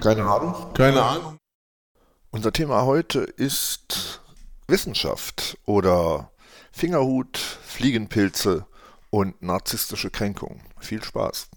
Keine Ahnung. Keine Ahnung. Unser Thema heute ist Wissenschaft oder Fingerhut, Fliegenpilze und narzisstische Kränkung. Viel Spaß.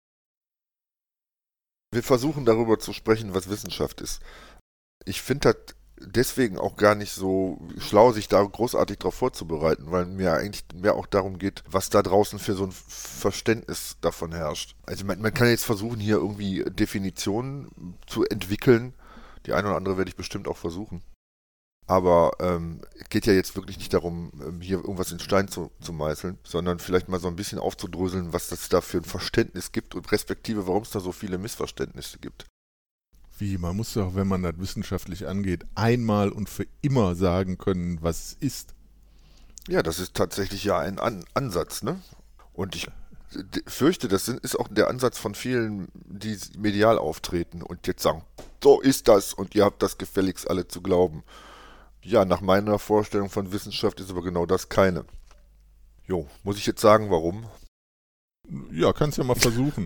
Wir versuchen darüber zu sprechen, was Wissenschaft ist. Ich finde das deswegen auch gar nicht so schlau, sich da großartig darauf vorzubereiten, weil mir eigentlich mehr auch darum geht, was da draußen für so ein Verständnis davon herrscht. Also man kann jetzt versuchen, hier irgendwie Definitionen zu entwickeln. Die eine oder andere werde ich bestimmt auch versuchen. Aber es geht ja jetzt wirklich nicht darum, hier irgendwas in Stein zu meißeln, sondern vielleicht mal so ein bisschen aufzudröseln, was das da für ein Verständnis gibt und respektive, warum es da so viele Missverständnisse gibt. Wie, man muss doch, wenn man das wissenschaftlich angeht, einmal und für immer sagen können, was es ist. Ja, das ist tatsächlich ja ein Ansatz, ne? Und ich fürchte, das ist auch der Ansatz von vielen, die medial auftreten und jetzt sagen, so ist das und ihr habt das gefälligst alle zu glauben. Ja, nach meiner Vorstellung von Wissenschaft ist aber genau das keine. Jo, muss ich jetzt sagen, warum? Ja, kannst ja mal versuchen.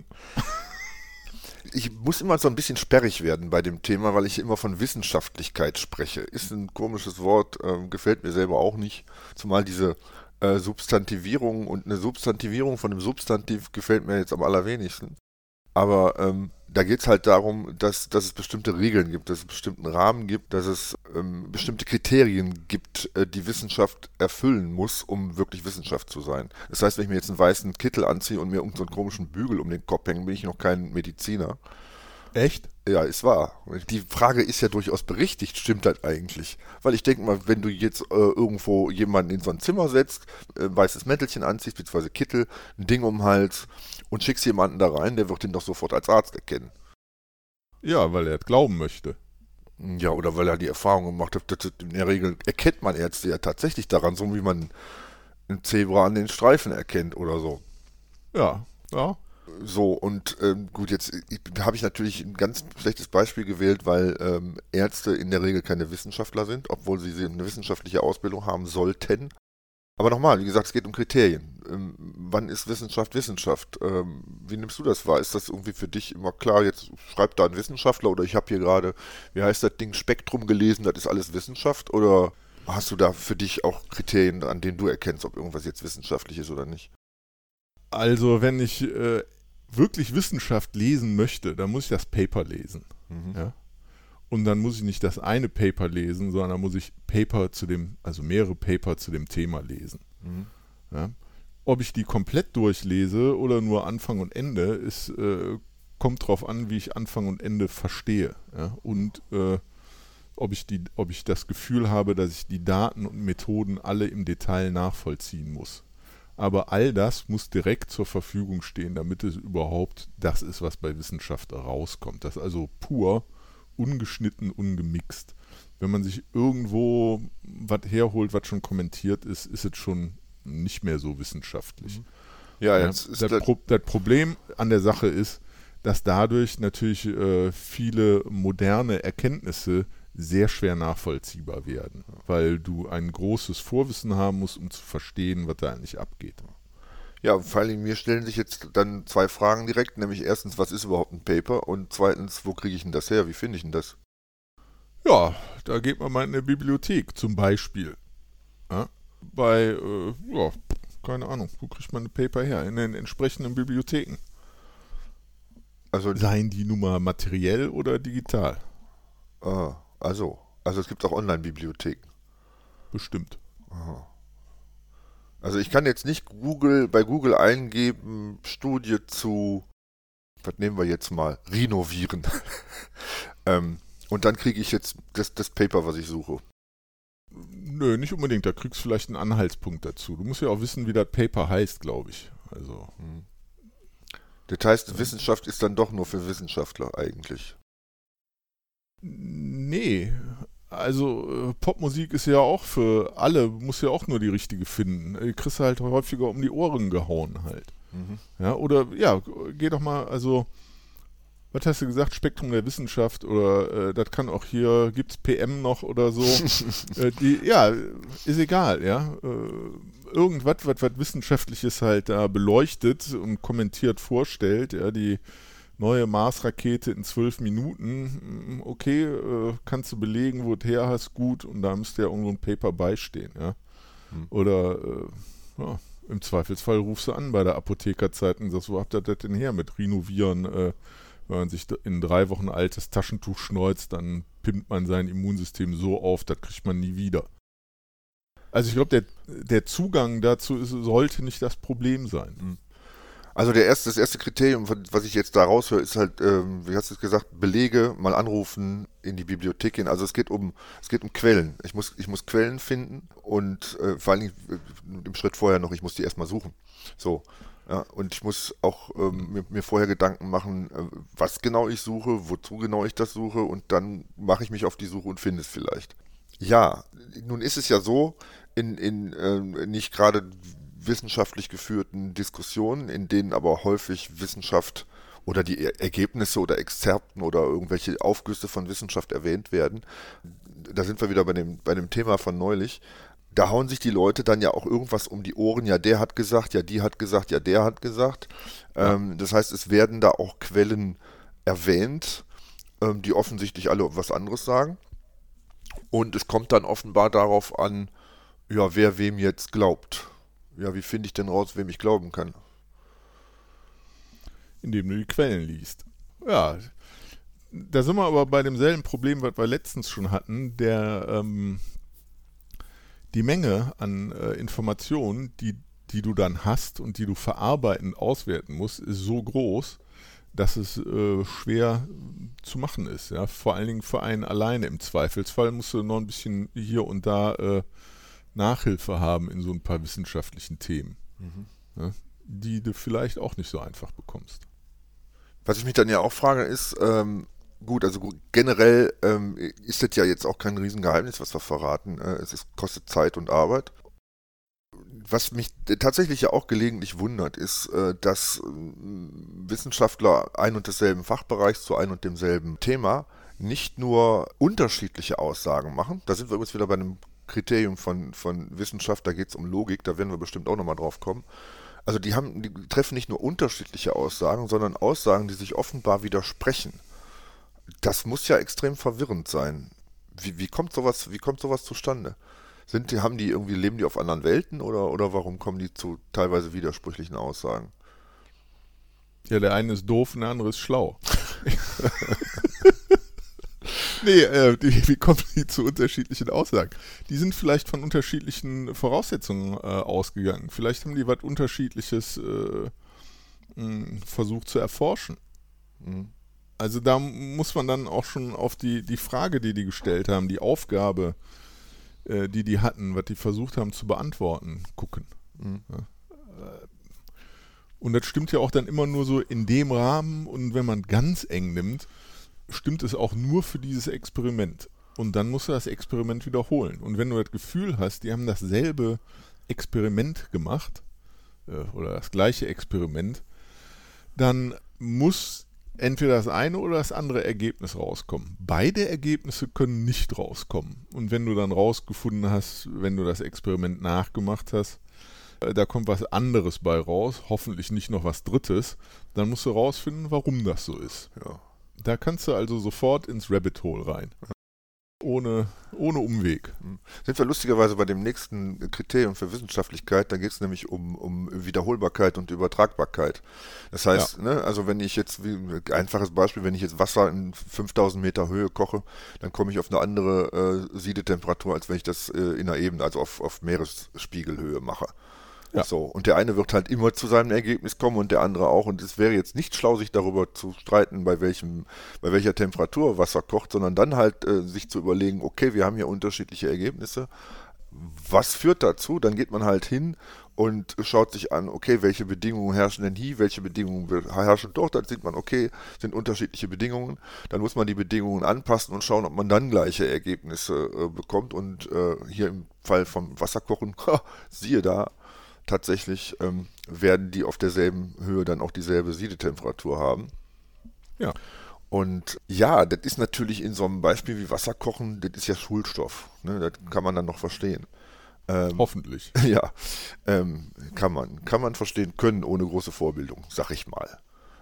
Ich muss immer so ein bisschen sperrig werden bei dem Thema, weil ich immer von Wissenschaftlichkeit spreche. Ist ein komisches Wort, gefällt mir selber auch nicht. Zumal diese Substantivierung und eine Substantivierung von einem Substantiv gefällt mir jetzt am allerwenigsten. Aber da geht es halt darum, dass es bestimmte Regeln gibt, dass es bestimmten Rahmen gibt, dass es bestimmte Kriterien gibt, die Wissenschaft erfüllen muss, um wirklich Wissenschaft zu sein. Das heißt, wenn ich mir jetzt einen weißen Kittel anziehe und mir irgendeinen so einen komischen Bügel um den Kopf hänge, bin ich noch kein Mediziner. Echt? Ja, ist wahr. Die Frage ist ja durchaus berechtigt, stimmt das eigentlich? Weil ich denke mal, wenn du jetzt irgendwo jemanden in so ein Zimmer setzt, ein weißes Mäntelchen anziehst, beziehungsweise Kittel, ein Ding um den Hals und schickst jemanden da rein, der wird ihn doch sofort als Arzt erkennen. Ja, weil er es glauben möchte. Ja, oder weil er die Erfahrung gemacht hat, dass in der Regel erkennt man Ärzte ja tatsächlich daran, so wie man ein Zebra an den Streifen erkennt oder so. Ja, ja. So, und gut, jetzt habe ich natürlich ein ganz schlechtes Beispiel gewählt, weil Ärzte in der Regel keine Wissenschaftler sind, obwohl sie eine wissenschaftliche Ausbildung haben sollten. Aber nochmal, wie gesagt, es geht um Kriterien. Wann ist Wissenschaft Wissenschaft? Wie nimmst du das wahr? Ist das irgendwie für dich immer klar, jetzt schreibt da ein Wissenschaftler oder ich habe hier gerade, wie heißt das Ding, Spektrum gelesen, das ist alles Wissenschaft? Oder hast du da für dich auch Kriterien, an denen du erkennst, ob irgendwas jetzt wissenschaftlich ist oder nicht? Also, wenn ich wirklich Wissenschaft lesen möchte, dann muss ich das Paper lesen. Mhm. Ja? Und dann muss ich nicht das eine Paper lesen, sondern dann muss ich mehrere Paper zu dem Thema lesen. Mhm. Ja? Ob ich die komplett durchlese oder nur Anfang und Ende, kommt drauf an, wie ich Anfang und Ende verstehe. Ja? Und ob ich das Gefühl habe, dass ich die Daten und Methoden alle im Detail nachvollziehen muss. Aber all das muss direkt zur Verfügung stehen, damit es überhaupt das ist, was bei Wissenschaft rauskommt. Das ist also pur, ungeschnitten, ungemixt. Wenn man sich irgendwo was herholt, was schon kommentiert ist, ist es schon nicht mehr so wissenschaftlich. Ja, jetzt ist das Problem an der Sache ist, dass dadurch natürlich viele moderne Erkenntnisse sehr schwer nachvollziehbar werden, weil du ein großes Vorwissen haben musst, um zu verstehen, was da eigentlich abgeht. Ja, vor allem mir stellen sich jetzt dann zwei Fragen direkt, nämlich erstens, was ist überhaupt ein Paper und zweitens, wo kriege ich denn das her, wie finde ich denn das? Ja, da geht man mal in eine Bibliothek zum Beispiel. Ja, keine Ahnung, wo kriegt man ein Paper her? In den entsprechenden Bibliotheken. Also, Seien die nun mal materiell oder digital? also es gibt auch Online-Bibliotheken. Bestimmt. Aha. Also ich kann jetzt nicht bei Google eingeben, Studie zu, was nehmen wir jetzt mal, Rhinoviren. Und dann kriege ich jetzt das Paper, was ich suche. Nö, nicht unbedingt. Da kriegst du vielleicht einen Anhaltspunkt dazu. Du musst ja auch wissen, wie das Paper heißt, glaube ich. Also. Das heißt, Wissenschaft ist dann doch nur für Wissenschaftler eigentlich. Nee. Also Popmusik ist ja auch für alle, muss ja auch nur die richtige finden. Die kriegst du halt häufiger um die Ohren gehauen halt. Mhm. Ja, oder ja, geh doch mal, also was hast du gesagt, Spektrum der Wissenschaft oder das kann auch hier, gibt's PM noch oder so. Ja, ist egal, ja. Irgendwas, was Wissenschaftliches halt da beleuchtet und kommentiert vorstellt, ja, die neue Mars-Rakete in 12 Minuten, okay, kannst du belegen, wo du her hast, gut, und da müsste ja irgendwo ein Paper beistehen, ja. Oder ja, im Zweifelsfall rufst du an bei der Apothekerzeit und sagst, wo habt ihr das denn her mit Renovieren? Wenn man sich in 3 Wochen altes Taschentuch schneuzt, dann pimpt man sein Immunsystem so auf, das kriegt man nie wieder. Also ich glaube, der Zugang dazu sollte nicht das Problem sein. Also das erste Kriterium, was ich jetzt da raushöre, ist halt, wie hast du es gesagt, Belege, mal anrufen, in die Bibliothek gehen. Also es geht um Quellen. Ich muss Quellen finden und vor allen Dingen im Schritt vorher noch, ich muss die erstmal suchen. So. Ja, und ich muss auch mir vorher Gedanken machen, was genau ich suche, wozu genau ich das suche, und dann mache ich mich auf die Suche und finde es vielleicht. Ja, nun ist es ja so, in nicht gerade wissenschaftlich geführten Diskussionen, in denen aber häufig Wissenschaft oder die Ergebnisse oder Exzerpten oder irgendwelche Aufgüsse von Wissenschaft erwähnt werden. Da sind wir wieder bei dem Thema von neulich. Da hauen sich die Leute dann ja auch irgendwas um die Ohren. Ja, der hat gesagt, ja, die hat gesagt, ja, der hat gesagt. Ja. Das heißt, es werden da auch Quellen erwähnt, die offensichtlich alle was anderes sagen. Und es kommt dann offenbar darauf an, ja, wer wem jetzt glaubt. Ja, wie finde ich denn raus, wem ich glauben kann? Indem du die Quellen liest. Ja, da sind wir aber bei demselben Problem, was wir letztens schon hatten, die Menge an Informationen, die du dann hast und die du verarbeiten, auswerten musst, ist so groß, dass es schwer zu machen ist. Ja? Vor allen Dingen für einen alleine im Zweifelsfall musst du noch ein bisschen hier und da Nachhilfe haben in so ein paar wissenschaftlichen Themen, ja? Die du vielleicht auch nicht so einfach bekommst. Was ich mich dann ja auch frage ist, gut, also generell ist das ja jetzt auch kein Riesengeheimnis, was wir verraten. Kostet Zeit und Arbeit. Was mich tatsächlich ja auch gelegentlich wundert, ist, dass Wissenschaftler ein und desselben Fachbereichs zu ein und demselben Thema nicht nur unterschiedliche Aussagen machen. Da sind wir übrigens wieder bei einem Kriterium von Wissenschaft, da geht es um Logik, da werden wir bestimmt auch nochmal drauf kommen. Also die treffen nicht nur unterschiedliche Aussagen, sondern Aussagen, die sich offenbar widersprechen. Das muss ja extrem verwirrend sein. Wie kommt sowas zustande? Leben die auf anderen Welten oder warum kommen die zu teilweise widersprüchlichen Aussagen? Ja, der eine ist doof und der andere ist schlau. Nee, wie kommen die zu unterschiedlichen Aussagen? Die sind vielleicht von unterschiedlichen Voraussetzungen ausgegangen. Vielleicht haben die was Unterschiedliches versucht zu erforschen. Also da muss man dann auch schon auf die Frage, die gestellt haben, die Aufgabe, die hatten, was die versucht haben zu beantworten, gucken. Ja. Und das stimmt ja auch dann immer nur so in dem Rahmen, und wenn man ganz eng nimmt, stimmt es auch nur für dieses Experiment. Und dann musst du das Experiment wiederholen. Und wenn du das Gefühl hast, die haben dasselbe Experiment gemacht, oder das gleiche Experiment, dann muss entweder das eine oder das andere Ergebnis rauskommen. Beide Ergebnisse können nicht rauskommen. Und wenn du dann rausgefunden hast, wenn du das Experiment nachgemacht hast, da kommt was anderes bei raus, hoffentlich nicht noch was Drittes, dann musst du rausfinden, warum das so ist. Ja. Da kannst du also sofort ins Rabbit Hole rein. Ohne Umweg. Sind wir lustigerweise bei dem nächsten Kriterium für Wissenschaftlichkeit, da geht es nämlich um Wiederholbarkeit und Übertragbarkeit. Das heißt, Ja. ne, also wenn ich jetzt, einfaches Beispiel, wenn ich jetzt Wasser in 5000 Meter Höhe koche, dann komme ich auf eine andere Siedetemperatur, als wenn ich das in einer Ebene, also auf Meeresspiegelhöhe mache. Ja. So, und der eine wird halt immer zu seinem Ergebnis kommen und der andere auch. Und es wäre jetzt nicht schlau, sich darüber zu streiten, bei welcher Temperatur Wasser kocht, sondern dann halt sich zu überlegen, okay, wir haben hier unterschiedliche Ergebnisse. Was führt dazu? Dann geht man halt hin und schaut sich an, okay, welche Bedingungen herrschen denn hier, welche Bedingungen herrschen dort. Dann sieht man, okay, sind unterschiedliche Bedingungen. Dann muss man die Bedingungen anpassen und schauen, ob man dann gleiche Ergebnisse bekommt. Und hier im Fall vom Wasserkochen, siehe da, tatsächlich werden die auf derselben Höhe dann auch dieselbe Siedetemperatur haben. Ja. Und ja, das ist natürlich in so einem Beispiel wie Wasserkochen, das ist ja Schulstoff. Ne? Das kann man dann noch verstehen. Hoffentlich. Ja, kann man verstehen können ohne große Vorbildung, sag ich mal.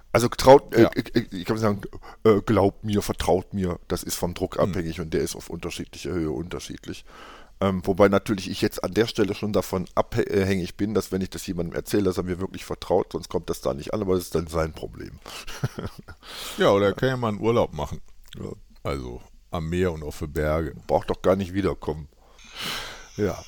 Also Ja. ich kann sagen, glaubt mir, vertraut mir, das ist vom Druck abhängig und der ist auf unterschiedlicher Höhe unterschiedlich. Wobei natürlich ich jetzt an der Stelle schon davon abhängig bin, dass wenn ich das jemandem erzähle, dass er mir wirklich vertraut, sonst kommt das da nicht an, aber das ist dann sein Problem. Ja, oder er kann ja mal einen Urlaub machen. Ja, Also am Meer und auf den Berge. braucht doch gar nicht wiederkommen. Ja.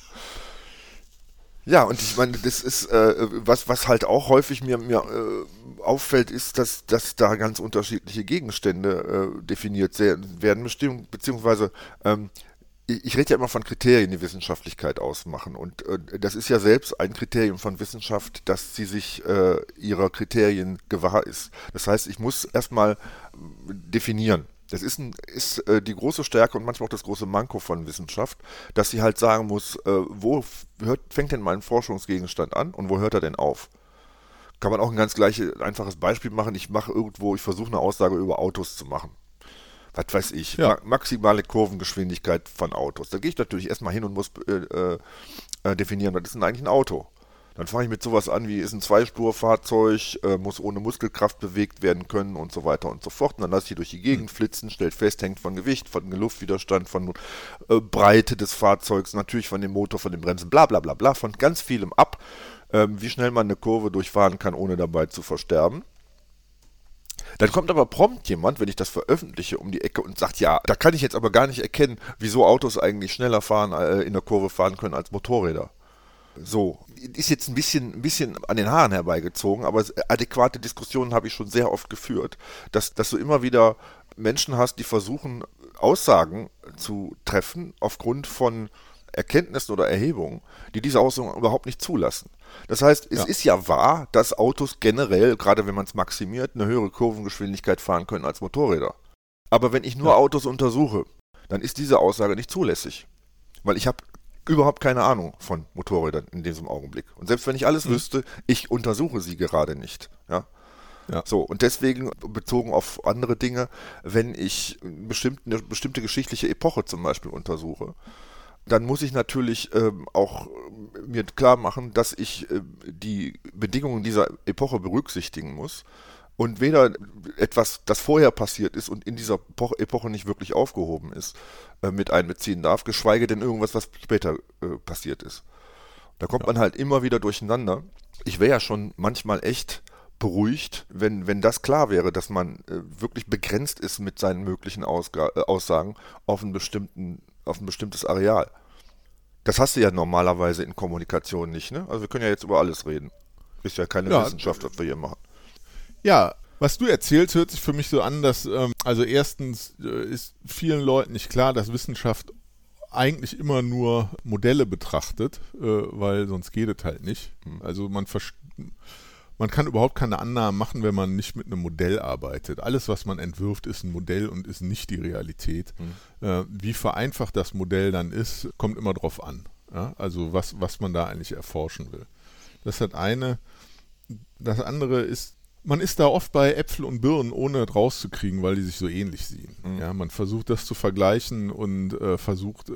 Ja, und ich meine, das ist, was halt auch häufig mir auffällt, ist, dass da ganz unterschiedliche Gegenstände definiert werden, beziehungsweise ich rede ja immer von Kriterien, die Wissenschaftlichkeit ausmachen. Und das ist ja selbst ein Kriterium von Wissenschaft, dass sie sich ihrer Kriterien gewahr ist. Das heißt, ich muss erstmal definieren. Das ist die große Stärke und manchmal auch das große Manko von Wissenschaft, dass sie halt sagen muss, fängt denn mein Forschungsgegenstand an und wo hört er denn auf? Kann man auch ein ganz einfaches Beispiel machen. Ich versuche eine Aussage über Autos zu machen. Was weiß ich, Ja, maximale Kurvengeschwindigkeit von Autos. Da gehe ich natürlich erstmal hin und muss definieren, was ist denn eigentlich ein Auto? Dann fange ich mit sowas an, wie ist ein Zweispurfahrzeug, muss ohne Muskelkraft bewegt werden können und so weiter und so fort. Und dann lasse ich die durch die Gegend flitzen, stellt fest, hängt von Gewicht, von Luftwiderstand, von Breite des Fahrzeugs, natürlich von dem Motor, von den Bremsen, bla bla bla bla, von ganz vielem ab, wie schnell man eine Kurve durchfahren kann, ohne dabei zu versterben. Dann kommt aber prompt jemand, wenn ich das veröffentliche, um die Ecke und sagt, ja, da kann ich jetzt aber gar nicht erkennen, wieso Autos eigentlich schneller in der Kurve fahren können als Motorräder. So, ist jetzt ein bisschen an den Haaren herbeigezogen, aber adäquate Diskussionen habe ich schon sehr oft geführt, dass du immer wieder Menschen hast, die versuchen, Aussagen zu treffen aufgrund von Erkenntnissen oder Erhebungen, die diese Aussagen überhaupt nicht zulassen. Das heißt, es ja, ist ja wahr, dass Autos generell, gerade wenn man es maximiert, eine höhere Kurvengeschwindigkeit fahren können als Motorräder. Aber wenn ich nur ja, Autos untersuche, dann ist diese Aussage nicht zulässig. Weil ich habe überhaupt keine Ahnung von Motorrädern in diesem Augenblick. Und selbst wenn ich alles wüsste, ich untersuche sie gerade nicht. Ja? ja, So, und deswegen, bezogen auf andere Dinge, wenn ich eine bestimmte geschichtliche Epoche zum Beispiel untersuche, dann muss ich natürlich auch mir klar machen, dass ich die Bedingungen dieser Epoche berücksichtigen muss und weder etwas, das vorher passiert ist und in dieser Epoche nicht wirklich aufgehoben ist, mit einbeziehen darf, geschweige denn irgendwas, was später passiert ist. Da kommt ja, man halt immer wieder durcheinander. Ich wäre ja schon manchmal echt beruhigt, wenn das klar wäre, dass man wirklich begrenzt ist mit seinen möglichen Aussagen auf ein bestimmtes Areal. Das hast du ja normalerweise in Kommunikation nicht, ne? Also wir können ja jetzt über alles reden. Ist ja keine ja, Wissenschaft, was wir hier machen. ja. Was du erzählst, hört sich für mich so an, dass, also erstens ist vielen Leuten nicht klar, dass Wissenschaft eigentlich immer nur Modelle betrachtet, weil sonst geht es halt nicht. Also man kann überhaupt keine Annahmen machen, wenn man nicht mit einem Modell arbeitet. Alles, was man entwirft, ist ein Modell und ist nicht die Realität. Wie vereinfacht das Modell dann ist, kommt immer drauf an. Ja? Also was man da eigentlich erforschen will. Das hat eine. Das andere ist, man ist da oft bei Äpfel und Birnen, ohne es rauszukriegen, weil die sich so ähnlich sehen. Ja, man versucht das zu vergleichen und versucht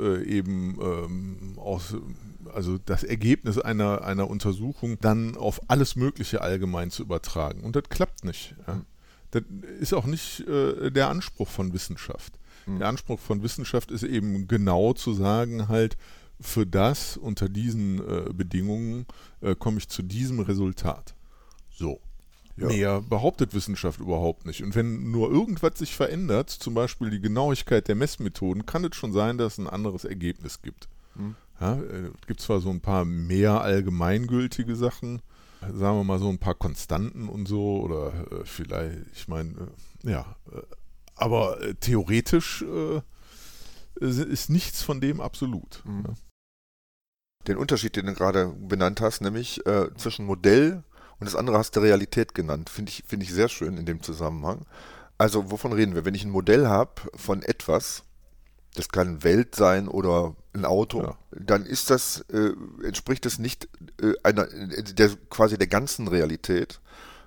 also das Ergebnis einer Untersuchung dann auf alles Mögliche allgemein zu übertragen. Und das klappt nicht. Ja. Das ist auch nicht der Anspruch von Wissenschaft. Der Anspruch von Wissenschaft ist eben genau zu sagen, halt, für das, unter diesen Bedingungen, komme ich zu diesem Resultat. So. Ja. Mehr behauptet Wissenschaft überhaupt nicht. Und wenn nur irgendwas sich verändert, zum Beispiel die Genauigkeit der Messmethoden, kann es schon sein, dass es ein anderes Ergebnis gibt. Ja, es gibt zwar so ein paar mehr allgemeingültige Sachen, sagen wir mal so ein paar Konstanten und so, oder vielleicht, ich meine, aber theoretisch ist nichts von dem absolut. Ja. Den Unterschied, den du gerade benannt hast, nämlich zwischen Modell und das andere hast du Realität genannt, finde ich sehr schön in dem Zusammenhang. Also wovon reden wir? Wenn ich ein Modell habe von etwas, das kann Welt sein oder ein Auto, Ja. dann entspricht das nicht quasi der ganzen Realität,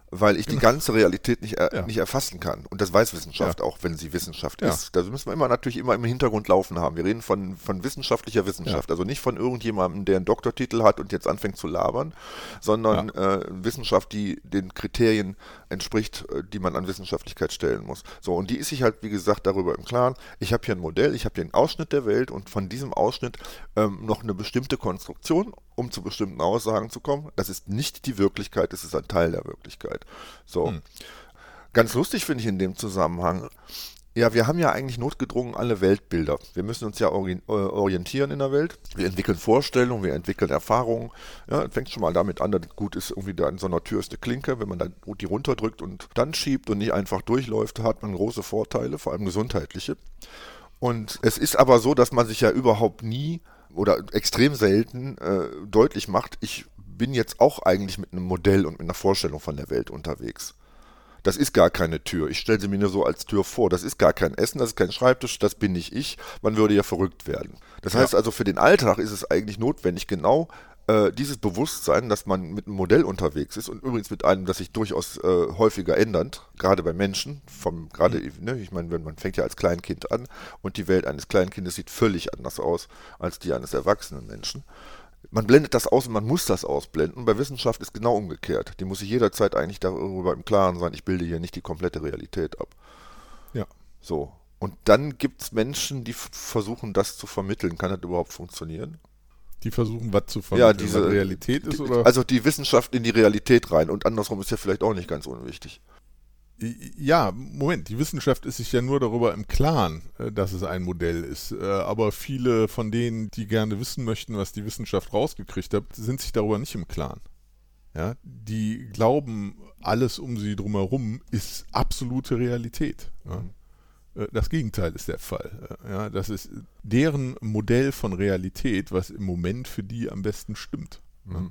weil ich die ganze Realität nicht Ja. nicht erfassen kann. Und das weiß Wissenschaft auch, wenn sie Wissenschaft Ja. ist. Da müssen wir natürlich immer im Hintergrund laufen haben. Wir reden von wissenschaftlicher Wissenschaft, also nicht von irgendjemandem, der einen Doktortitel hat und jetzt anfängt zu labern, sondern Wissenschaft, die den Kriterien entspricht, die man an Wissenschaftlichkeit stellen muss. So, und die ist sich halt, wie gesagt, darüber im Klaren, ich habe hier ein Modell, ich habe hier einen Ausschnitt der Welt und von diesem Ausschnitt noch eine bestimmte Konstruktion, um zu bestimmten Aussagen zu kommen. Das ist nicht die Wirklichkeit, das ist ein Teil der Wirklichkeit. So. Ganz lustig finde ich in dem Zusammenhang, ja, wir haben ja eigentlich notgedrungen alle Weltbilder. Wir müssen uns ja orientieren in der Welt. Wir entwickeln Vorstellungen, wir entwickeln Erfahrungen. Ja, fängt schon mal damit an, dass gut ist, irgendwie da an so einer Tür ist eine Klinke. Wenn man dann die runterdrückt und dann schiebt und nicht einfach durchläuft, hat man große Vorteile, vor allem gesundheitliche. Und es ist aber so, dass man sich ja überhaupt nie oder extrem selten deutlich macht, ich bin jetzt auch eigentlich mit einem Modell und mit einer Vorstellung von der Welt unterwegs. Das ist gar keine Tür. Ich stelle sie mir nur so als Tür vor. Das ist gar kein Essen, das ist kein Schreibtisch, das bin nicht ich. Man würde ja verrückt werden. Das heißt also, für den Alltag ist es eigentlich notwendig, genau dieses Bewusstsein, dass man mit einem Modell unterwegs ist und übrigens mit einem, das sich durchaus häufiger ändert, gerade bei Menschen, ich meine, man fängt ja als Kleinkind an und die Welt eines Kleinkindes sieht völlig anders aus als die eines erwachsenen Menschen. Man blendet das aus und man muss das ausblenden. Bei Wissenschaft ist genau umgekehrt. Die muss sich jederzeit eigentlich darüber im Klaren sein, ich bilde hier nicht die komplette Realität ab. Ja. So. Und dann gibt es Menschen, die versuchen, das zu vermitteln. Kann das überhaupt funktionieren? Die versuchen, was zu vermitteln, diese was Realität ist, oder? Also die Wissenschaft in die Realität rein. Und andersrum ist ja vielleicht auch nicht ganz unwichtig. Ja, Moment, die Wissenschaft ist sich ja nur darüber im Klaren, dass es ein Modell ist. Aber viele von denen, die gerne wissen möchten, was die Wissenschaft rausgekriegt hat, sind sich darüber nicht im Klaren. Ja, die glauben, alles um sie drumherum ist absolute Realität. Ja. Das Gegenteil ist der Fall. Ja, das ist deren Modell von Realität, was im Moment für die am besten stimmt. Ja.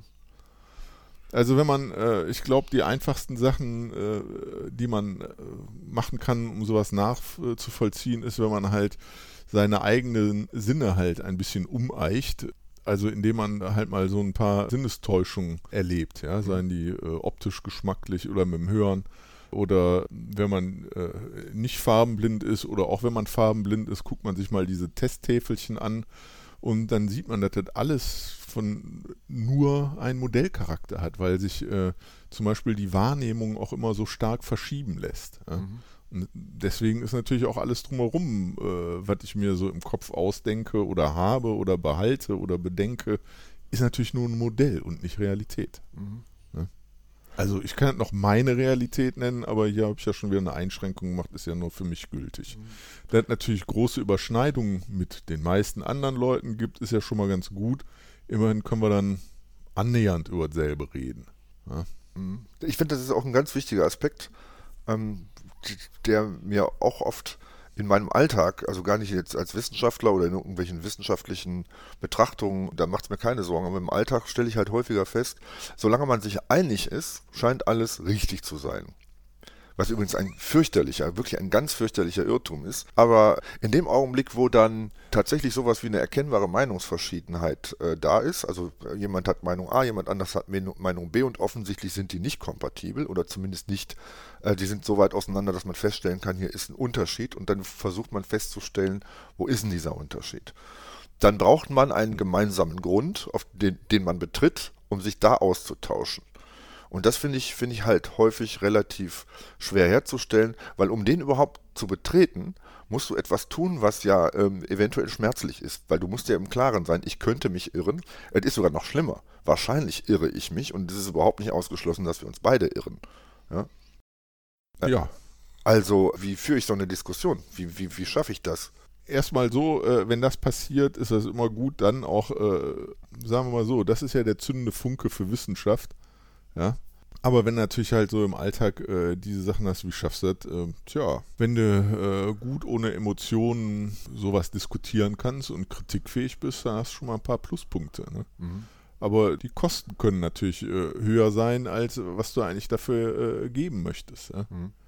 Also wenn man, ich glaube, die einfachsten Sachen, die man machen kann, um sowas nachzuvollziehen, ist, wenn man halt seine eigenen Sinne halt ein bisschen umeicht. Also indem man halt mal so ein paar Sinnestäuschungen erlebt, ja, seien die optisch, geschmacklich oder mit dem Hören. Oder wenn man nicht farbenblind ist oder auch wenn man farbenblind ist, guckt man sich mal diese Testtäfelchen an und dann sieht man, dass das alles von nur ein Modellcharakter hat, weil sich zum Beispiel die Wahrnehmung auch immer so stark verschieben lässt. Ja? Und deswegen ist natürlich auch alles drumherum, was ich mir so im Kopf ausdenke oder habe oder behalte oder bedenke, ist natürlich nur ein Modell und nicht Realität. Ja? Also ich kann noch meine Realität nennen, aber hier habe ich ja schon wieder eine Einschränkung gemacht, ist ja nur für mich gültig. Dass es natürlich große Überschneidungen mit den meisten anderen Leuten gibt, ist ja schon mal ganz gut. Immerhin können wir dann annähernd über dasselbe reden. Ja. Ich finde, das ist auch ein ganz wichtiger Aspekt, der mir auch oft in meinem Alltag, also gar nicht jetzt als Wissenschaftler oder in irgendwelchen wissenschaftlichen Betrachtungen, da macht es mir keine Sorgen, aber im Alltag stelle ich halt häufiger fest, solange man sich einig ist, scheint alles richtig zu sein. Was übrigens wirklich ein ganz fürchterlicher Irrtum ist. Aber in dem Augenblick, wo dann tatsächlich sowas wie eine erkennbare Meinungsverschiedenheit da ist, also jemand hat Meinung A, jemand anders hat Meinung B und offensichtlich sind die nicht kompatibel oder zumindest nicht, die sind so weit auseinander, dass man feststellen kann, hier ist ein Unterschied und dann versucht man festzustellen, wo ist denn dieser Unterschied? Dann braucht man einen gemeinsamen Grund, auf den man betritt, um sich da auszutauschen. Und das finde ich halt häufig relativ schwer herzustellen, weil um den überhaupt zu betreten, musst du etwas tun, was ja eventuell schmerzlich ist. Weil du musst ja im Klaren sein, ich könnte mich irren. Es ist sogar noch schlimmer. Wahrscheinlich irre ich mich und es ist überhaupt nicht ausgeschlossen, dass wir uns beide irren. Ja. Ja. Also, wie führe ich so eine Diskussion? Wie schaffe ich das? Erstmal so, wenn das passiert, ist das immer gut, dann auch, sagen wir mal so, das ist ja der zündende Funke für Wissenschaft. Ja, aber wenn natürlich halt so im Alltag diese Sachen hast, wie schaffst du das? Wenn du gut ohne Emotionen sowas diskutieren kannst und kritikfähig bist, dann hast du schon mal ein paar Pluspunkte. Ne? Aber die Kosten können natürlich höher sein, als was du eigentlich dafür geben möchtest. Ja?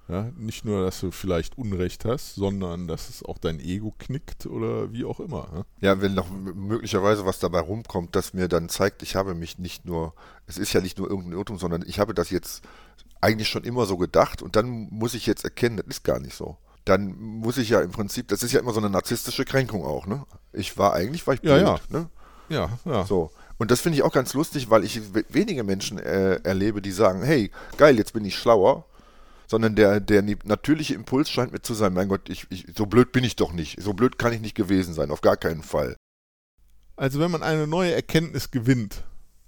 Ja, nicht nur, dass du vielleicht Unrecht hast, sondern dass es auch dein Ego knickt oder wie auch immer. Ja, Ja, wenn noch möglicherweise was dabei rumkommt, das mir dann zeigt, ich habe mich nicht nur, es ist ja nicht nur irgendein Irrtum, sondern ich habe das jetzt eigentlich schon immer so gedacht und dann muss ich jetzt erkennen, das ist gar nicht so. Dann muss ich ja im Prinzip, das ist ja immer so eine narzisstische Kränkung auch, ne? War ich ja, blöd, ja, ne? ja. So. Und das finde ich auch ganz lustig, weil ich wenige Menschen erlebe, die sagen, hey, geil, jetzt bin ich schlauer. Sondern der natürliche Impuls scheint mir zu sein, mein Gott, so blöd bin ich doch nicht. So blöd kann ich nicht gewesen sein, auf gar keinen Fall. Also wenn man eine neue Erkenntnis gewinnt,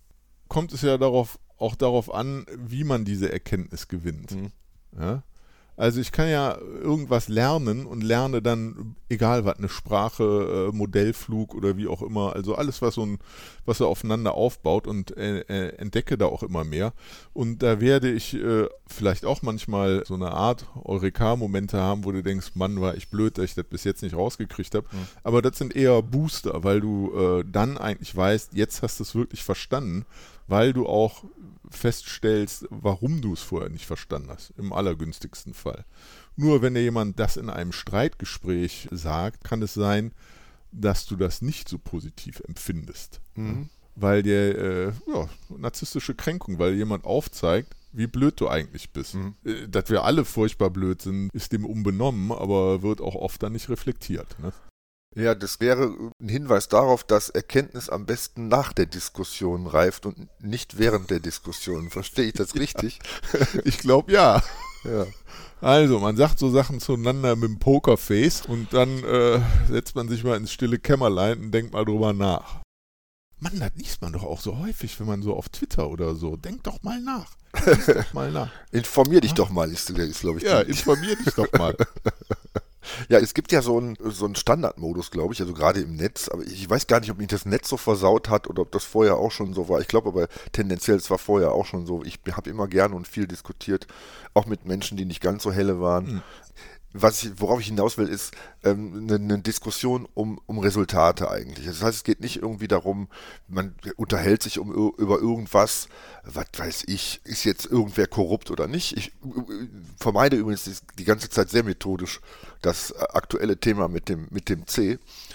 kommt es ja auch darauf an, wie man diese Erkenntnis gewinnt. Mhm. Ja? Also ich kann ja irgendwas lernen und lerne dann, egal was, eine Sprache, Modellflug oder wie auch immer, also alles, was so aufeinander aufbaut und entdecke da auch immer mehr. Und da werde ich vielleicht auch manchmal so eine Art Eureka-Momente haben, wo du denkst, Mann, war ich blöd, dass ich das bis jetzt nicht rausgekriegt habe. Mhm. Aber das sind eher Booster, weil du dann eigentlich weißt, jetzt hast du es wirklich verstanden, weil du auch feststellst, warum du es vorher nicht verstanden hast, im allergünstigsten Fall. Nur wenn dir jemand das in einem Streitgespräch sagt, kann es sein, dass du das nicht so positiv empfindest. Mhm. Weil dir, narzisstische Kränkung, weil jemand aufzeigt, wie blöd du eigentlich bist. Mhm. Dass wir alle furchtbar blöd sind, ist dem unbenommen, aber wird auch oft dann nicht reflektiert. Ne? Ja, das wäre ein Hinweis darauf, dass Erkenntnis am besten nach der Diskussion reift und nicht während der Diskussion. Verstehe ich das richtig? Ich glaube, ja. Ja. Also, man sagt so Sachen zueinander mit dem Pokerface und dann setzt man sich mal ins stille Kämmerlein und denkt mal drüber nach. Mann, das liest man doch auch so häufig, wenn man so auf Twitter oder so. Denk doch mal nach. Lies doch mal nach. Informier dich doch mal, ist glaube ich. Ja, informier dich doch mal. Ja, es gibt ja so einen Standardmodus, glaube ich, also gerade im Netz, aber ich weiß gar nicht, ob mich das Netz so versaut hat oder ob das vorher auch schon so war. Ich glaube aber tendenziell, es war vorher auch schon so. Ich habe immer gerne und viel diskutiert, auch mit Menschen, die nicht ganz so helle waren. Mhm. Worauf ich hinaus will, ist eine Diskussion um Resultate eigentlich. Das heißt, es geht nicht irgendwie darum, man unterhält sich über irgendwas, was weiß ich, ist jetzt irgendwer korrupt oder nicht. Ich vermeide übrigens die ganze Zeit sehr methodisch das aktuelle Thema mit dem C.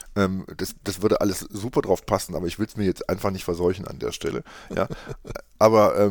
Das würde alles super drauf passen, aber ich will es mir jetzt einfach nicht verseuchen an der Stelle. Ja? Aber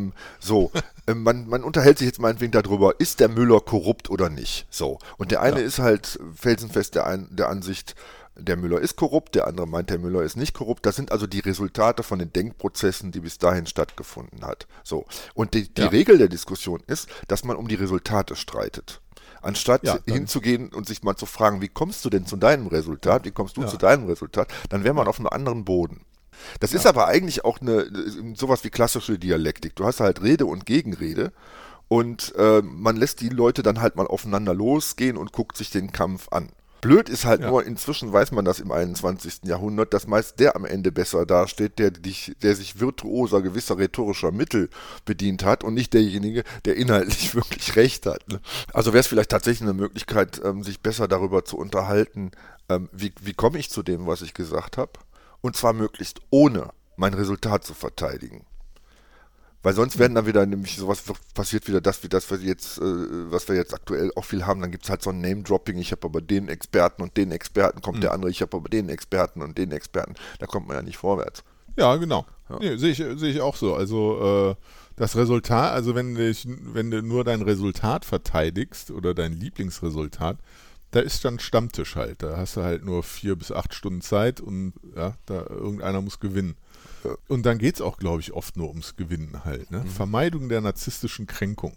man unterhält sich jetzt meinetwegen darüber, ist der Müller korrupt oder nicht? So. Und der eine ist halt felsenfest der Ansicht, der Müller ist korrupt, der andere meint, der Müller ist nicht korrupt. Das sind also die Resultate von den Denkprozessen, die bis dahin stattgefunden hat. So. Und die Regel der Diskussion ist, dass man um die Resultate streitet. Anstatt hinzugehen und sich mal zu fragen, wie kommst du denn zu deinem Resultat, wie kommst du zu deinem Resultat, dann wäre man auf einem anderen Boden. Das ist aber eigentlich auch sowas wie klassische Dialektik. Du hast halt Rede und Gegenrede und man lässt die Leute dann halt mal aufeinander losgehen und guckt sich den Kampf an. Blöd ist halt nur, inzwischen weiß man das im 21. Jahrhundert, dass meist der am Ende besser dasteht, der sich virtuoser gewisser rhetorischer Mittel bedient hat und nicht derjenige, der inhaltlich wirklich recht hat. Ne? Also wäre es vielleicht tatsächlich eine Möglichkeit, sich besser darüber zu unterhalten, wie komme ich zu dem, was ich gesagt habe, und zwar möglichst ohne mein Resultat zu verteidigen. Weil sonst werden dann wieder nämlich sowas passiert wieder was wir jetzt aktuell auch viel haben, dann gibt es halt so ein Name-Dropping, ich habe aber den Experten und den Experten, kommt der andere, ich habe aber den Experten und den Experten, da kommt man ja nicht vorwärts. Ja, genau. Ja. Nee, sehe ich auch so. Also das Resultat, also wenn du nur dein Resultat verteidigst oder dein Lieblingsresultat, da ist dann Stammtisch halt. Da hast du halt nur 4 bis 8 Stunden Zeit und da irgendeiner muss gewinnen. Ja. Und dann geht es auch, glaube ich, oft nur ums Gewinnen halt. Ne? Mhm. Vermeidung der narzisstischen Kränkung.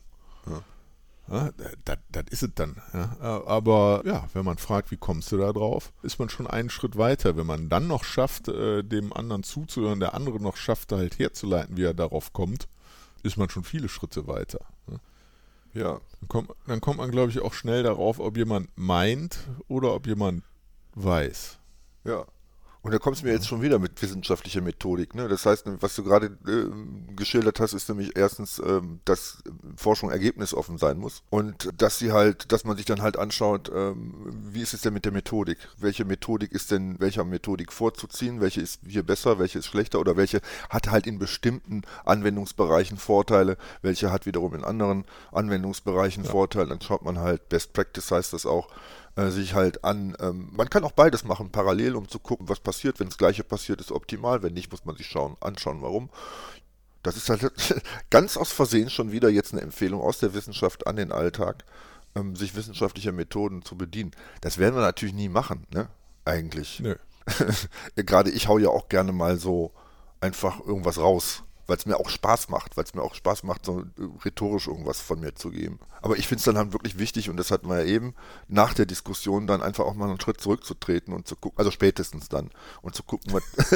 Ja, das ist es dann. Ja. Aber ja, wenn man fragt, wie kommst du da drauf, ist man schon einen Schritt weiter. Wenn man dann noch schafft, dem anderen zuzuhören, der andere noch schafft, halt herzuleiten, wie er darauf kommt, ist man schon viele Schritte weiter. Ne? Ja. Dann kommt man, glaube ich, auch schnell darauf, ob jemand meint oder ob jemand weiß. Ja. Und da kommst du mir jetzt schon wieder mit wissenschaftlicher Methodik. Ne? Das heißt, was du gerade geschildert hast, ist nämlich erstens, dass Forschung ergebnisoffen sein muss. Und dass man sich dann halt anschaut, wie ist es denn mit der Methodik? Welche Methodik ist denn welcher Methodik vorzuziehen? Welche ist hier besser, welche ist schlechter oder welche hat halt in bestimmten Anwendungsbereichen Vorteile, welche hat wiederum in anderen Anwendungsbereichen Vorteile. Dann schaut man halt, Best Practice heißt das auch, sich halt an. Man kann auch beides machen, parallel, um zu gucken, was passiert. Wenn das Gleiche passiert, ist optimal. Wenn nicht, muss man sich anschauen, warum. Das ist halt ganz aus Versehen schon wieder jetzt eine Empfehlung aus der Wissenschaft an den Alltag, sich wissenschaftlicher Methoden zu bedienen. Das werden wir natürlich nie machen, ne? Eigentlich. Nö. Gerade ich hau ja auch gerne mal so einfach irgendwas raus, weil es mir auch Spaß macht, so rhetorisch irgendwas von mir zu geben. Aber ich finde es dann halt wirklich wichtig, und das hatten wir ja eben, nach der Diskussion dann einfach auch mal einen Schritt zurückzutreten und zu gucken, also spätestens dann, und zu gucken,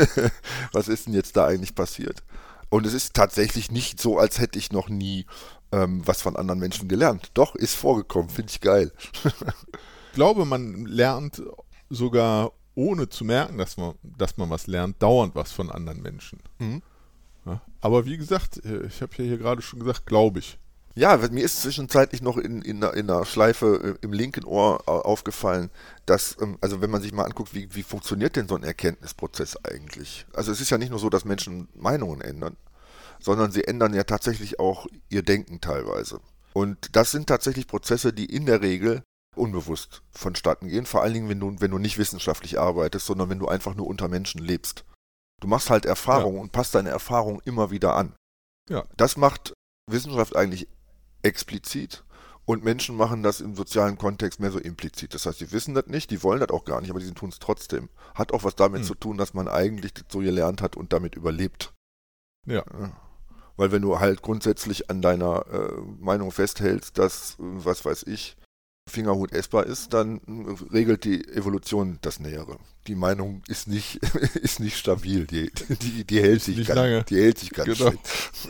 was ist denn jetzt da eigentlich passiert. Und es ist tatsächlich nicht so, als hätte ich noch nie was von anderen Menschen gelernt. Doch, ist vorgekommen, finde ich geil. Ich glaube, man lernt sogar, ohne zu merken, dass man was lernt, dauernd was von anderen Menschen. Mhm. Ja, aber wie gesagt, ich habe ja hier gerade schon gesagt, glaube ich. Ja, mir ist zwischenzeitlich noch in einer Schleife im linken Ohr aufgefallen, dass, also wenn man sich mal anguckt, wie funktioniert denn so ein Erkenntnisprozess eigentlich? Also es ist ja nicht nur so, dass Menschen Meinungen ändern, sondern sie ändern ja tatsächlich auch ihr Denken teilweise. Und das sind tatsächlich Prozesse, die in der Regel unbewusst vonstatten gehen, vor allen Dingen, wenn du nicht wissenschaftlich arbeitest, sondern wenn du einfach nur unter Menschen lebst. Du machst halt Erfahrungen und passt deine Erfahrungen immer wieder an. Ja. Das macht Wissenschaft eigentlich explizit und Menschen machen das im sozialen Kontext mehr so implizit. Das heißt, sie wissen das nicht, die wollen das auch gar nicht, aber sie tun es trotzdem. Hat auch was damit zu tun, dass man eigentlich das so gelernt hat und damit überlebt. Ja. Weil wenn du halt grundsätzlich an deiner Meinung festhältst, dass, was weiß ich, Fingerhut essbar ist, dann regelt die Evolution das Nähere. Die Meinung ist nicht stabil, die hält sich ganz genau. schlecht.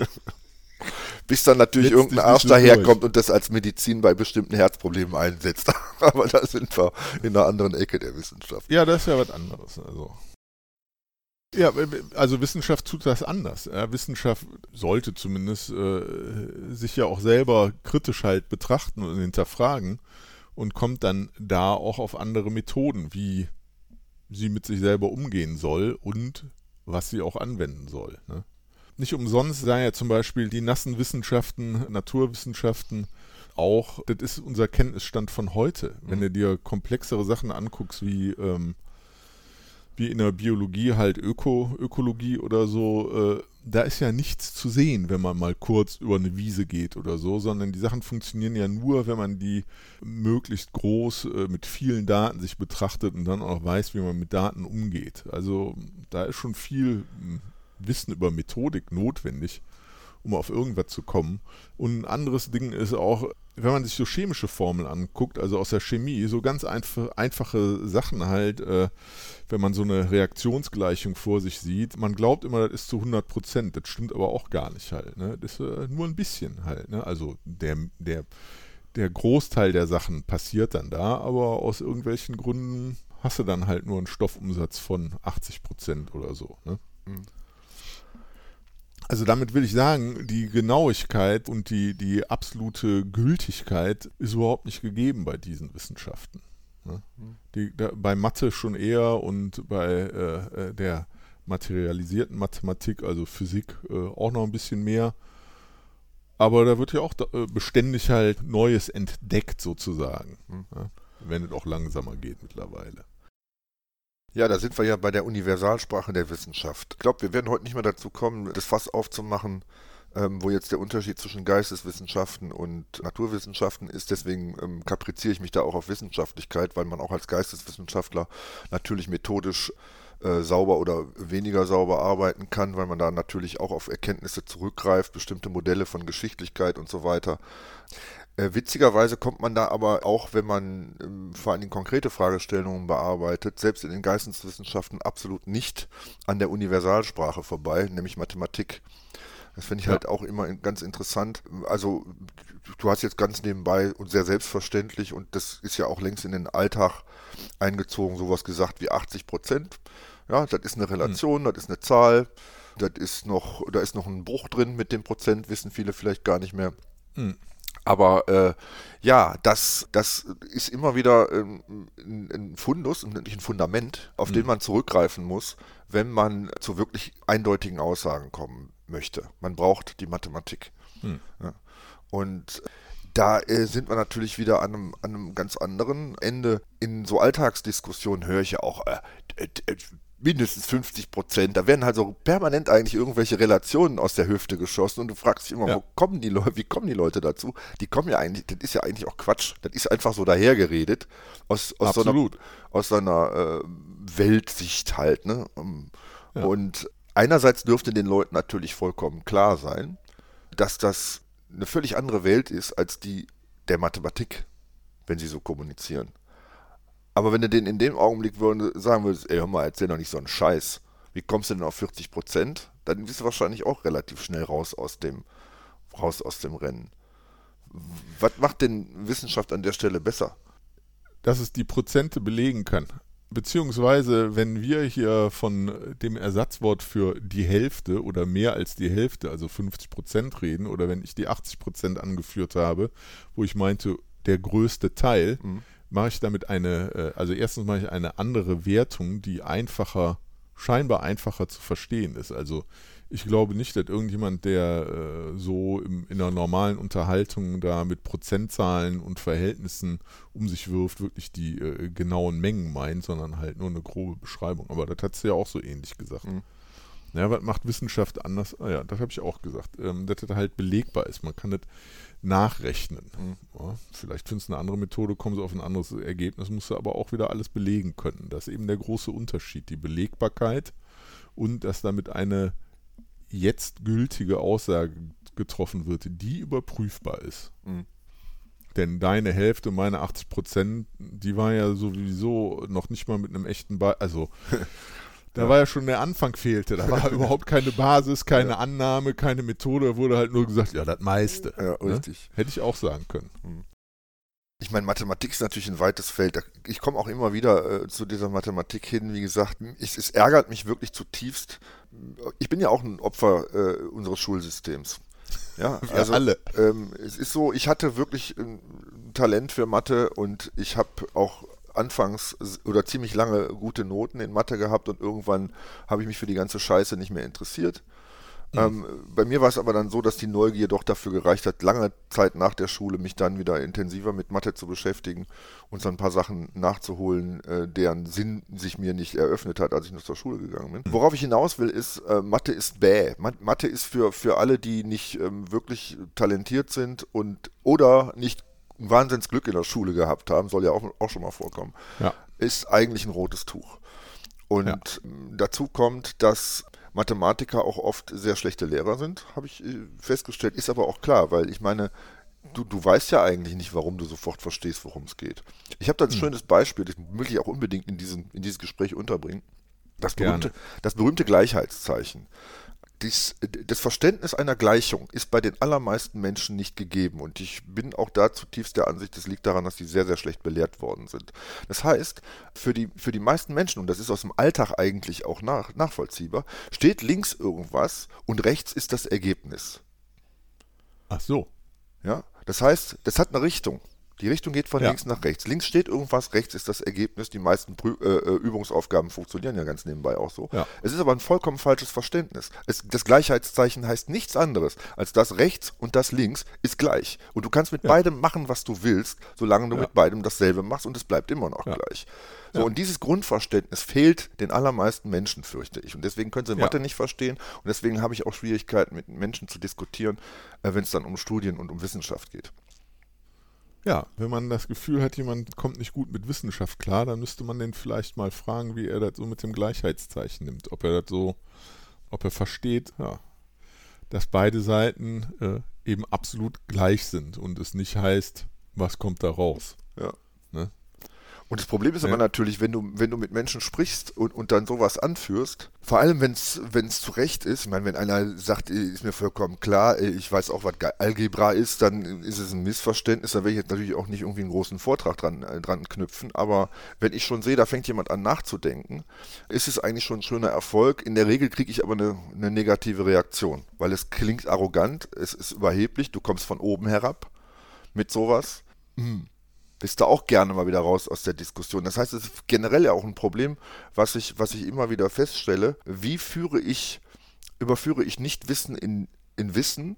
Bis dann natürlich Letztlich irgendein Arsch nicht so daherkommt und das als Medizin bei bestimmten Herzproblemen einsetzt. Aber da sind wir in einer anderen Ecke der Wissenschaft. Ja, das ist ja was anderes. Also Wissenschaft tut das anders. Ja, Wissenschaft sollte zumindest sich ja auch selber kritisch halt betrachten und hinterfragen und kommt dann da auch auf andere Methoden, wie sie mit sich selber umgehen soll und was sie auch anwenden soll. Ne? Nicht umsonst sei ja zum Beispiel die nassen Wissenschaften, Naturwissenschaften auch, das ist unser Kenntnisstand von heute. Wenn du dir komplexere Sachen anguckst, wie in der Biologie halt Ökologie oder so, da ist ja nichts zu sehen, wenn man mal kurz über eine Wiese geht oder so, sondern die Sachen funktionieren ja nur, wenn man die möglichst groß mit vielen Daten sich betrachtet und dann auch weiß, wie man mit Daten umgeht. Also da ist schon viel Wissen über Methodik notwendig, um auf irgendwas zu kommen. Und ein anderes Ding ist auch, wenn man sich so chemische Formeln anguckt, also aus der Chemie, so ganz einfache Sachen halt, wenn man so eine Reaktionsgleichung vor sich sieht, man glaubt immer, das ist zu 100%, das stimmt aber auch gar nicht halt. Ne? Das ist nur ein bisschen halt. Ne? Also der Großteil der Sachen passiert dann da, aber aus irgendwelchen Gründen hast du dann halt nur einen Stoffumsatz von 80% oder so. Ne? Mhm. Also damit will ich sagen, die Genauigkeit und die absolute Gültigkeit ist überhaupt nicht gegeben bei diesen Wissenschaften. Ne? Bei Mathe schon eher und bei der materialisierten Mathematik, also Physik, auch noch ein bisschen mehr. Aber da wird ja auch beständig halt Neues entdeckt sozusagen, ne? Wenn es auch langsamer geht mittlerweile. Ja, da sind wir ja bei der Universalsprache der Wissenschaft. Ich glaube, wir werden heute nicht mehr dazu kommen, das Fass aufzumachen, wo jetzt der Unterschied zwischen Geisteswissenschaften und Naturwissenschaften ist. Deswegen kapriziere ich mich da auch auf Wissenschaftlichkeit, weil man auch als Geisteswissenschaftler natürlich methodisch sauber oder weniger sauber arbeiten kann, weil man da natürlich auch auf Erkenntnisse zurückgreift, bestimmte Modelle von Geschichtlichkeit und so weiter. Witzigerweise kommt man da aber auch, wenn man vor allem konkrete Fragestellungen bearbeitet, selbst in den Geisteswissenschaften absolut nicht an der Universalsprache vorbei, nämlich Mathematik. Das finde ich halt auch immer ganz interessant. Also du hast jetzt ganz nebenbei und sehr selbstverständlich, und das ist ja auch längst in den Alltag eingezogen, sowas gesagt wie 80%. Ja, das ist eine Relation, das ist eine Zahl, da ist noch ein Bruch drin mit dem Prozent, wissen viele vielleicht gar nicht mehr. Aber ja, das ist immer wieder ein Fundus, ein Fundament, auf den man zurückgreifen muss, wenn man zu wirklich eindeutigen Aussagen kommen möchte. Man braucht die Mathematik. Ja. Und da sind wir natürlich wieder an einem ganz anderen Ende. In so Alltagsdiskussionen höre ich ja auch mindestens 50%. Da werden halt so permanent eigentlich irgendwelche Relationen aus der Hüfte geschossen und du fragst dich immer, Ja. wie kommen die Leute dazu? Die kommen ja eigentlich, das ist ja eigentlich auch Quatsch. Das ist einfach so dahergeredet aus Absolut. so einer Weltsicht halt. Ne? Ja. Und einerseits dürfte den Leuten natürlich vollkommen klar sein, dass das eine völlig andere Welt ist als die der Mathematik, wenn sie so kommunizieren. Aber wenn du denen in dem Augenblick sagen würdest, ey, hör mal, erzähl doch nicht so einen Scheiß, wie kommst du denn auf 40%? Dann bist du wahrscheinlich auch relativ schnell raus aus dem Rennen. Was macht denn Wissenschaft an der Stelle besser? Dass es die Prozente belegen kann. Beziehungsweise, wenn wir hier von dem Ersatzwort für die Hälfte oder mehr als die Hälfte, also 50% reden, oder wenn ich die 80% angeführt habe, wo ich meinte, der größte Teil, mache ich damit also erstens mache ich eine andere Wertung, die scheinbar einfacher zu verstehen ist. Also ich glaube nicht, dass irgendjemand, der so in einer normalen Unterhaltung da mit Prozentzahlen und Verhältnissen um sich wirft, wirklich die genauen Mengen meint, sondern halt nur eine grobe Beschreibung. Aber das hat sie ja auch so ähnlich gesagt. Naja, was macht Wissenschaft anders? Ja, das habe ich auch gesagt. Dass das halt belegbar ist. Man kann das nachrechnen. Ja, vielleicht findest du eine andere Methode, kommst du auf ein anderes Ergebnis, musst du aber auch wieder alles belegen können. Das ist eben der große Unterschied. Die Belegbarkeit und dass damit eine jetzt gültige Aussage getroffen wird, die überprüfbar ist. Denn deine Hälfte, meine 80%, die war ja sowieso noch nicht mal mit einem echten also da war ja schon der Anfang fehlte, da war überhaupt keine Basis, keine Annahme, keine Methode, da wurde halt nur gesagt, ja, das meiste. Ja, richtig. Ne? Hätte ich auch sagen können. Ich meine, Mathematik ist natürlich ein weites Feld. Ich komme auch immer wieder zu dieser Mathematik hin. Wie gesagt, es ärgert mich wirklich zutiefst. Ich bin ja auch ein Opfer unseres Schulsystems. Ja, Wir alle. Es ist so, ich hatte wirklich ein Talent für Mathe und ich habe auch anfangs oder ziemlich lange gute Noten in Mathe gehabt und irgendwann habe ich mich für die ganze Scheiße nicht mehr interessiert. Bei mir war es aber dann so, dass die Neugier doch dafür gereicht hat, lange Zeit nach der Schule mich dann wieder intensiver mit Mathe zu beschäftigen und so ein paar Sachen nachzuholen, deren Sinn sich mir nicht eröffnet hat, als ich noch zur Schule gegangen bin. Worauf ich hinaus will, ist, Mathe ist bäh. Mathe ist für alle, die nicht wirklich talentiert sind oder nicht ein Wahnsinnsglück in der Schule gehabt haben, soll ja auch schon mal vorkommen, ist eigentlich ein rotes Tuch. Und dazu kommt, dass Mathematiker auch oft sehr schlechte Lehrer sind, habe ich festgestellt, ist aber auch klar, weil ich meine, du weißt ja eigentlich nicht, warum du sofort verstehst, worum es geht. Ich habe da ein schönes Beispiel, das will ich auch unbedingt in dieses Gespräch unterbringen. Das berühmte Gleichheitszeichen. Das Verständnis einer Gleichung ist bei den allermeisten Menschen nicht gegeben und ich bin auch da zutiefst der Ansicht, das liegt daran, dass die sehr, sehr schlecht belehrt worden sind. Das heißt, für die meisten Menschen, und das ist aus dem Alltag eigentlich auch nachvollziehbar, steht links irgendwas und rechts ist das Ergebnis. Ach so. Ja? Das heißt, das hat eine Richtung. Die Richtung geht von links nach rechts. Links steht irgendwas, rechts ist das Ergebnis. Die meisten Übungsaufgaben funktionieren ja ganz nebenbei auch so. Ja. Es ist aber ein vollkommen falsches Verständnis. Das Gleichheitszeichen heißt nichts anderes, als das rechts und das links ist gleich. Und du kannst mit beidem machen, was du willst, solange du mit beidem dasselbe machst und es bleibt immer noch gleich. So, und dieses Grundverständnis fehlt den allermeisten Menschen, fürchte ich. Und deswegen können sie Mathe nicht verstehen. Und deswegen habe ich auch Schwierigkeiten, mit Menschen zu diskutieren, wenn es dann um Studien und um Wissenschaft geht. Ja, wenn man das Gefühl hat, jemand kommt nicht gut mit Wissenschaft klar, dann müsste man den vielleicht mal fragen, wie er das so mit dem Gleichheitszeichen nimmt. Ob er versteht, dass beide Seiten eben absolut gleich sind und es nicht heißt, was kommt da raus. Ja. Ne? Und das Problem ist aber natürlich, wenn du mit Menschen sprichst und dann sowas anführst, vor allem wenn es zu Recht ist, ich meine, wenn einer sagt, ist mir vollkommen klar, ich weiß auch, was Algebra ist, dann ist es ein Missverständnis, da werde ich jetzt natürlich auch nicht irgendwie einen großen Vortrag dran knüpfen, aber wenn ich schon sehe, da fängt jemand an nachzudenken, ist es eigentlich schon ein schöner Erfolg. In der Regel kriege ich aber eine negative Reaktion, weil es klingt arrogant, es ist überheblich, du kommst von oben herab mit sowas. Bist du auch gerne mal wieder raus aus der Diskussion. Das heißt, es ist generell ja auch ein Problem, was ich immer wieder feststelle. Wie überführe ich Nichtwissen in Wissen?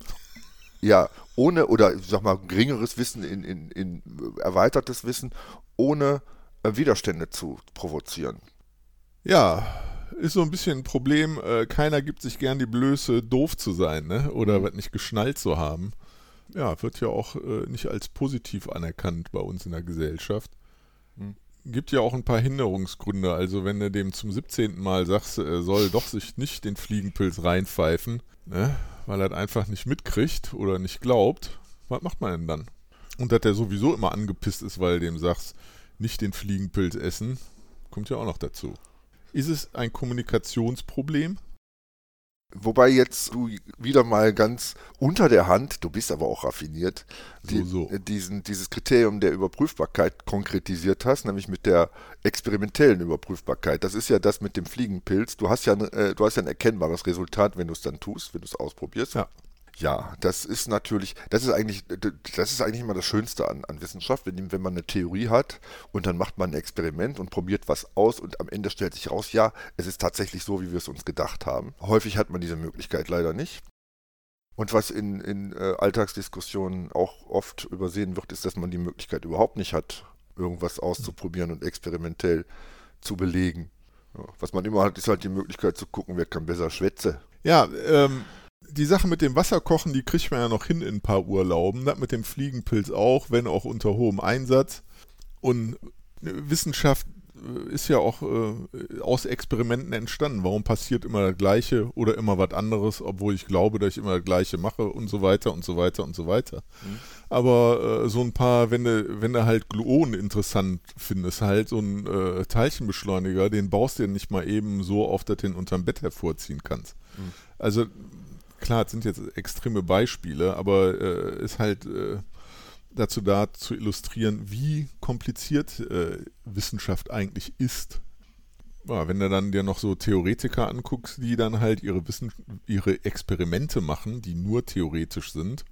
Ja, ohne, oder ich sag mal, geringeres Wissen in erweitertes Wissen, ohne Widerstände zu provozieren. Ja, ist so ein bisschen ein Problem. Keiner gibt sich gern die Blöße, doof zu sein, ne? Oder was nicht geschnallt zu haben. Ja, wird ja auch nicht als positiv anerkannt bei uns in der Gesellschaft. Gibt ja auch ein paar Hinderungsgründe. Also wenn du dem zum 17. Mal sagst, er soll doch sich nicht den Fliegenpilz reinpfeifen, ne, weil er das einfach nicht mitkriegt oder nicht glaubt, was macht man denn dann? Und dass der sowieso immer angepisst ist, weil du dem sagst, nicht den Fliegenpilz essen, kommt ja auch noch dazu. Ist es ein Kommunikationsproblem? Wobei jetzt du wieder mal ganz unter der Hand, du bist aber auch raffiniert, dieses Kriterium der Überprüfbarkeit konkretisiert hast, nämlich mit der experimentellen Überprüfbarkeit. Das ist ja das mit dem Fliegenpilz. Du hast ja ein erkennbares Resultat, wenn du es dann tust, wenn du es ausprobierst. Ja. Ja, das ist eigentlich immer das Schönste an Wissenschaft, wenn man eine Theorie hat und dann macht man ein Experiment und probiert was aus und am Ende stellt sich raus, ja, es ist tatsächlich so, wie wir es uns gedacht haben. Häufig hat man diese Möglichkeit leider nicht. Und was in Alltagsdiskussionen auch oft übersehen wird, ist, dass man die Möglichkeit überhaupt nicht hat, irgendwas auszuprobieren und experimentell zu belegen. Ja, was man immer hat, ist halt die Möglichkeit zu gucken, wer kann besser schwätze. Ja, die Sache mit dem Wasserkochen, die kriegt man ja noch hin in ein paar Urlauben. Das mit dem Fliegenpilz auch, wenn auch unter hohem Einsatz. Und Wissenschaft ist ja auch aus Experimenten entstanden. Warum passiert immer das Gleiche oder immer was anderes, obwohl ich glaube, dass ich immer das Gleiche mache und so weiter und so weiter und so weiter. Aber so ein paar, wenn du halt Gluonen interessant findest, halt so ein Teilchenbeschleuniger, den baust du ja nicht mal eben so auf, dass du den unterm Bett hervorziehen kannst. Also klar, es sind jetzt extreme Beispiele, aber ist halt dazu da zu illustrieren, wie kompliziert Wissenschaft eigentlich ist. Ja, wenn du dann dir noch so Theoretiker anguckst, die dann halt ihre Experimente machen, die nur theoretisch sind,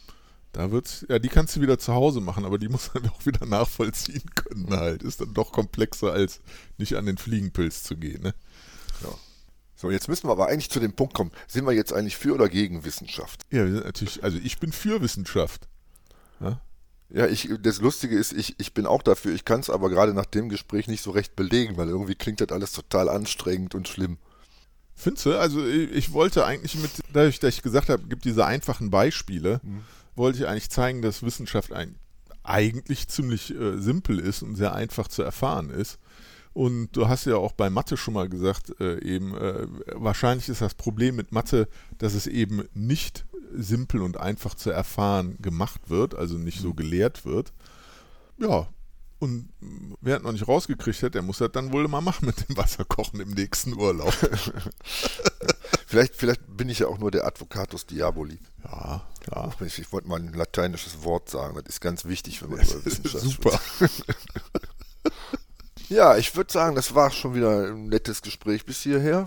die kannst du wieder zu Hause machen, aber die muss man auch wieder nachvollziehen können halt. Ist dann doch komplexer, als nicht an den Fliegenpilz zu gehen, ne? Ja. So, jetzt müssen wir aber eigentlich zu dem Punkt kommen, sind wir jetzt eigentlich für oder gegen Wissenschaft? Ja, wir sind natürlich, also ich bin für Wissenschaft. Ja? Ja, das Lustige ist, ich bin auch dafür, ich kann es aber gerade nach dem Gespräch nicht so recht belegen, weil irgendwie klingt das alles total anstrengend und schlimm. Findest du? Also ich wollte eigentlich dadurch, dass ich gesagt habe, gibt diese einfachen Beispiele, wollte ich eigentlich zeigen, dass Wissenschaft eigentlich ziemlich simpel ist und sehr einfach zu erfahren ist. Und du hast ja auch bei Mathe schon mal gesagt, wahrscheinlich ist das Problem mit Mathe, dass es eben nicht simpel und einfach zu erfahren gemacht wird, also nicht so gelehrt wird. Ja, und wer hat noch nicht rausgekriegt hat, der muss das dann wohl mal machen mit dem Wasserkochen im nächsten Urlaub. Vielleicht bin ich ja auch nur der Advocatus Diaboli. Ja, klar. Ich wollte mal ein lateinisches Wort sagen, das ist ganz wichtig, wenn man über Wissenschaft spricht. Ja, ich würde sagen, das war schon wieder ein nettes Gespräch bis hierher.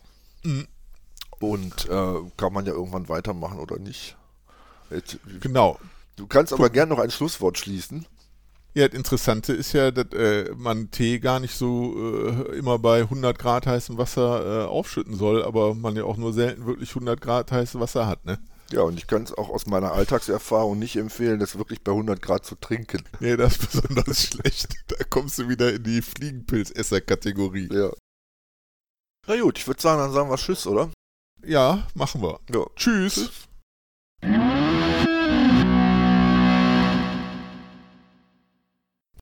Und kann man ja irgendwann weitermachen oder nicht. Genau. Du kannst aber gern noch ein Schlusswort schließen. Ja, das Interessante ist ja, dass man Tee gar nicht so immer bei 100 Grad heißem Wasser aufschütten soll, aber man ja auch nur selten wirklich 100 Grad heißes Wasser hat, ne? Ja, und ich kann es auch aus meiner Alltagserfahrung nicht empfehlen, das wirklich bei 100 Grad zu trinken. Nee, das ist besonders schlecht. Da kommst du wieder in die Fliegenpilzesser-Kategorie. Ja. Na gut, ich würde sagen, dann sagen wir Tschüss, oder? Ja, machen wir. Ja. Tschüss.